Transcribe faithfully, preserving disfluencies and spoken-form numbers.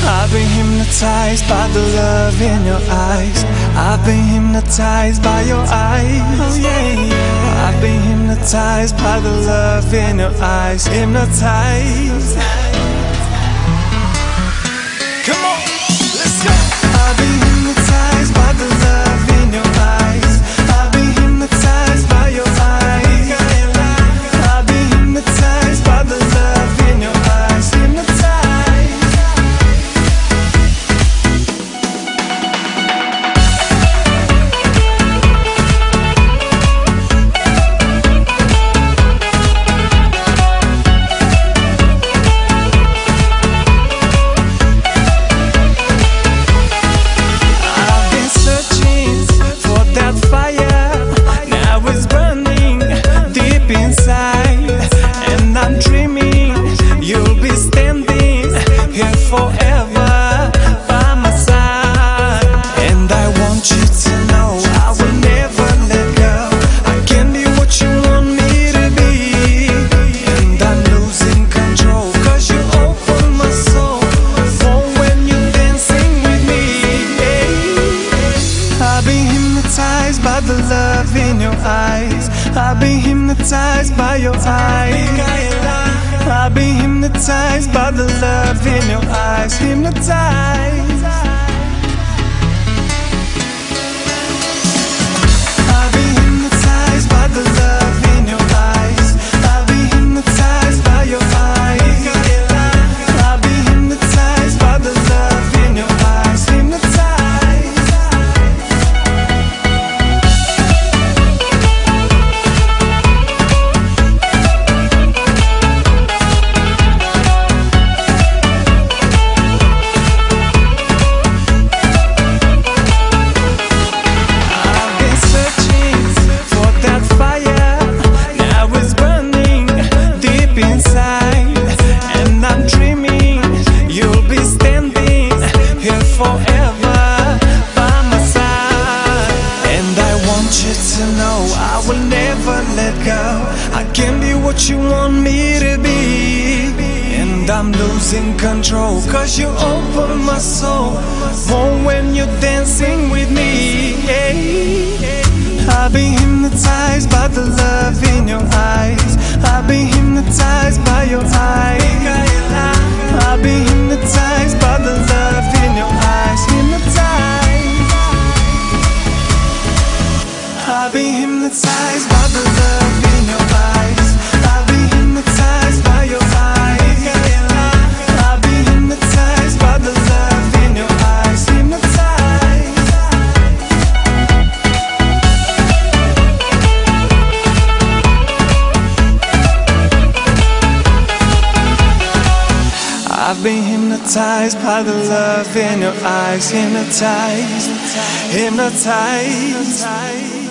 I've been hypnotized by the love in your eyes. I've been hypnotized by your eyes. Oh yeah, yeah. I've been hypnotized by the love in your eyes. Hypnotized. Come on, let's go. I've been hypnotized by the love in your eyes. I've been hypnotized by your eyes. I've been hypnotized by the love in your eyes. Hypnotized. Forever by my side, and I want you to know I will never let go. I can be what you want me to be, and I'm losing control, cause you open my soul. Oh, when you're dancing with me, yeah. I've been hypnotized by the love in your eyes. I've been hypnotized by your eyes. I've been hypnotized by the love in your eyes. Hypnotized. I've been hypnotized by the love in your eyes. I've been hypnotized by your eyes. I've been hypnotized by the love in your eyes. Hypnotized. Forever by my side, and I want you to know I will never let go. I can be what you want me to be, and I'm losing control, cause you open my soul. Oh, when you're dancing with me, yeah. I've been hypnotized by the love in your eyes. I've been hypnotized by your eyes. I've been hypnotized by the love in your eyes. Hypnotized. I've been hypnotized by the love in your eyes. I've been hypnotized by your eyes. I've been hypnotized by the love in your eyes. Hypnotized. I've been hypnotized by the love in your eyes. Hypnotized, hypnotized.